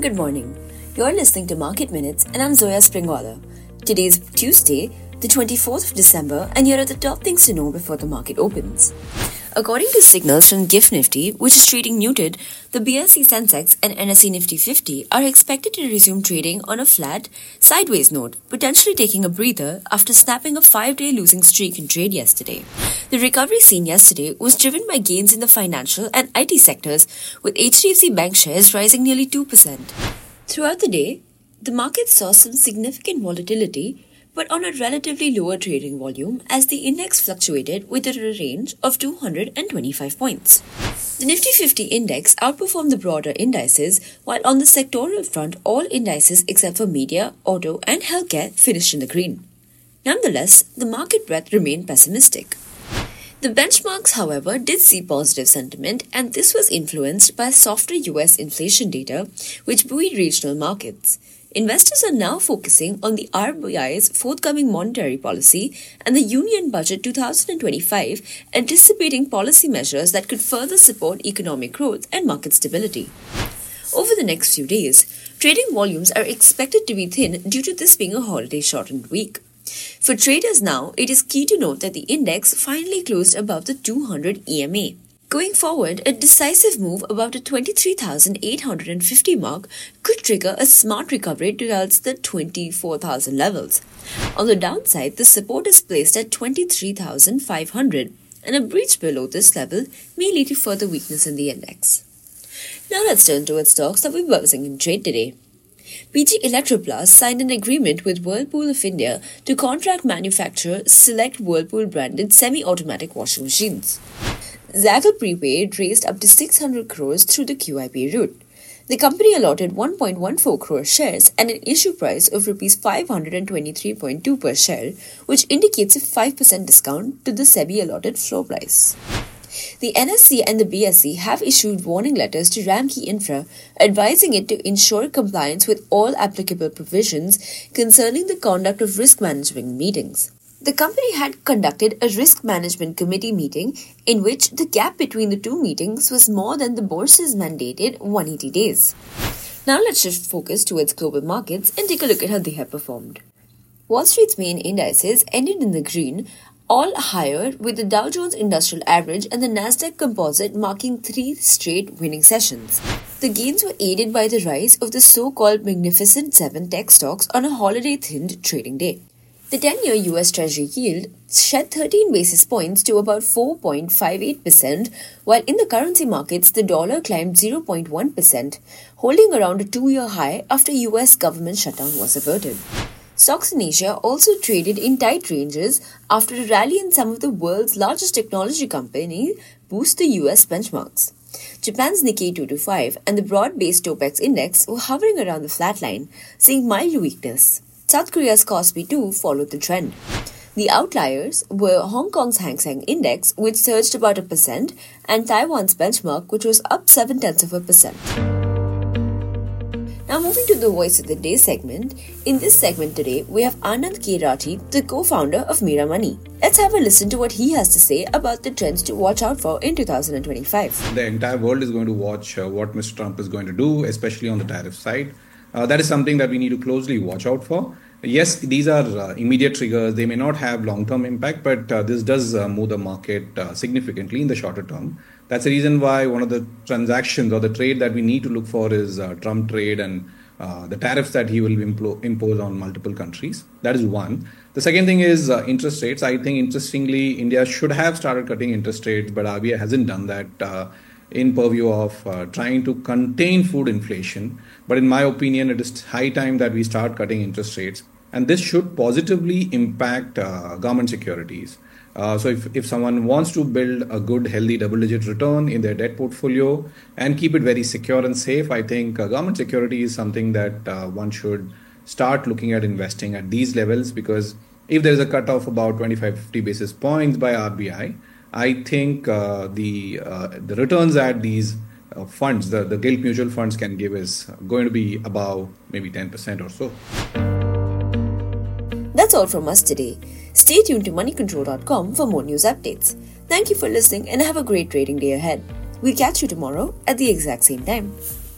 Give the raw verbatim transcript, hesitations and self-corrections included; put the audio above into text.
and good morning. You're listening to Market Minutes and I'm Zoya Springwaller. Today is Tuesday, the twenty-fourth of December, and here are the top things to know before the market opens. According to signals from GIFT Nifty, which is trading muted, the B S E Sensex and N S E Nifty fifty are expected to resume trading on a flat, sideways note, potentially taking a breather after snapping a five-day losing streak in trade yesterday. The recovery seen yesterday was driven by gains in the financial and I T sectors, with H D F C Bank shares rising nearly two percent. Throughout the day, the market saw some significant volatility, but on a relatively lower trading volume as the index fluctuated within a range of two hundred twenty-five points. The Nifty fifty index outperformed the broader indices, while on the sectoral front, all indices except for media, auto and healthcare finished in the green. Nonetheless, the market breadth remained pessimistic. The benchmarks, however, did see positive sentiment, and this was influenced by softer U S inflation data, which buoyed regional markets. Investors are now focusing on the R B I's forthcoming monetary policy and the Union Budget twenty twenty-five, anticipating policy measures that could further support economic growth and market stability. Over the next few days, trading volumes are expected to be thin due to this being a holiday-shortened week. For traders now, it is key to note that the index finally closed above the two hundred E M A. Going forward, a decisive move above the twenty-three thousand eight hundred fifty mark could trigger a smart recovery towards the twenty-four thousand levels. On the downside, the support is placed at twenty-three thousand five hundred, and a breach below this level may lead to further weakness in the index. Now let's turn towards stocks that will be buzzing in trade today. P G Electroplast signed an agreement with Whirlpool of India to contract manufacture select Whirlpool-branded semi-automatic washing machines. Zaggle Prepaid raised up to six hundred crores through the Q I P route. The company allotted one point one four crore shares and an issue price of rupees five hundred twenty-three point two per share, which indicates a five percent discount to the SEBI allotted floor price. The N S E and the B S E have issued warning letters to Ramkey Infra, advising it to ensure compliance with all applicable provisions concerning the conduct of risk management meetings. The company had conducted a risk management committee meeting in which the gap between the two meetings was more than the bourse's mandated one hundred eighty days. Now let's shift focus towards global markets and take a look at how they have performed. Wall Street's main indices ended in the green, all higher, with the Dow Jones Industrial Average and the Nasdaq Composite marking three straight winning sessions. The gains were aided by the rise of the so-called Magnificent Seven tech stocks on a holiday-thinned trading day. The ten-year U S Treasury yield shed thirteen basis points to about four point five eight percent, while in the currency markets, the dollar climbed zero point one percent, holding around a two-year high after U S government shutdown was averted. Stocks in Asia also traded in tight ranges after a rally in some of the world's largest technology companies boost the U S benchmarks. Japan's Nikkei two twenty-five and the broad-based Topix index were hovering around the flat line, seeing mild weakness. South Korea's Kospi too followed the trend. The outliers were Hong Kong's Hang Seng Index, which surged about a percent, and Taiwan's benchmark, which was up seven tenths of a percent. Now moving to the Voice of the Day segment. In this segment today, we have Anand K. Rathi, the co-founder of Mira Money. Let's have a listen to what he has to say about the trends to watch out for in two thousand twenty-five. The entire world is going to watch uh, what Mister Trump is going to do, especially on the tariff side. Uh, that is something that we need to closely watch out for. Yes, these are uh, immediate triggers. They may not have long-term impact, but uh, this does uh, move the market uh, significantly in the shorter term. That's the reason why one of the transactions or the trade that we need to look for is uh, Trump trade and uh, the tariffs that he will impl- impose on multiple countries. That is one. The second thing is uh, interest rates. I think, interestingly, India should have started cutting interest rates, but R B I hasn't done that. Uh, in purview of uh, trying to contain food inflation. But in my opinion, it is high time that we start cutting interest rates. And this should positively impact uh, government securities. Uh, so if, if someone wants to build a good, healthy double-digit return in their debt portfolio and keep it very secure and safe, I think uh, government security is something that uh, one should start looking at investing at these levels, because if there is a cut of about twenty-five to fifty basis points by R B I, I think uh, the uh, the returns at these uh, funds, the, the gilt mutual funds can give is going to be above maybe ten percent or so. That's all from us today. Stay tuned to money control dot com for more news updates. Thank you for listening and have a great trading day ahead. We'll catch you tomorrow at the exact same time.